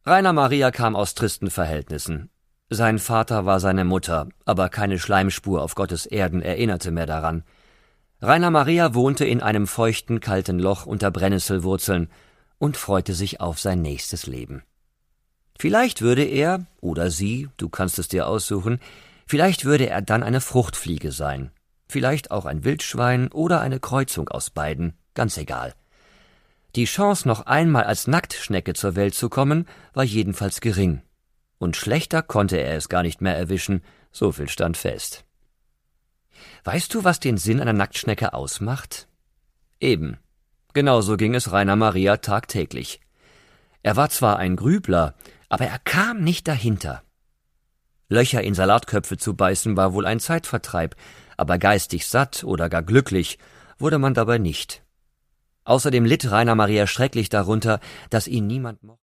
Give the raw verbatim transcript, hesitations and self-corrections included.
Rainer Maria kam aus tristen Verhältnissen. Sein Vater war seine Mutter, aber keine Schleimspur auf Gottes Erden erinnerte mehr daran. Rainer Maria wohnte in einem feuchten, kalten Loch unter Brennnesselwurzeln und freute sich auf sein nächstes Leben. Vielleicht würde er, oder sie, du kannst es dir aussuchen, vielleicht würde er dann eine Fruchtfliege sein, vielleicht auch ein Wildschwein oder eine Kreuzung aus beiden, ganz egal. Die Chance, noch einmal als Nacktschnecke zur Welt zu kommen, war jedenfalls gering. Und schlechter konnte er es gar nicht mehr erwischen, so viel stand fest. Weißt du, was den Sinn einer Nacktschnecke ausmacht? Eben. Genauso ging es Rainer Maria tagtäglich. Er war zwar ein Grübler, aber er kam nicht dahinter. Löcher in Salatköpfe zu beißen war wohl ein Zeitvertreib, aber geistig satt oder gar glücklich wurde man dabei nicht. Außerdem litt Rainer Maria schrecklich darunter, dass ihn niemand mochte.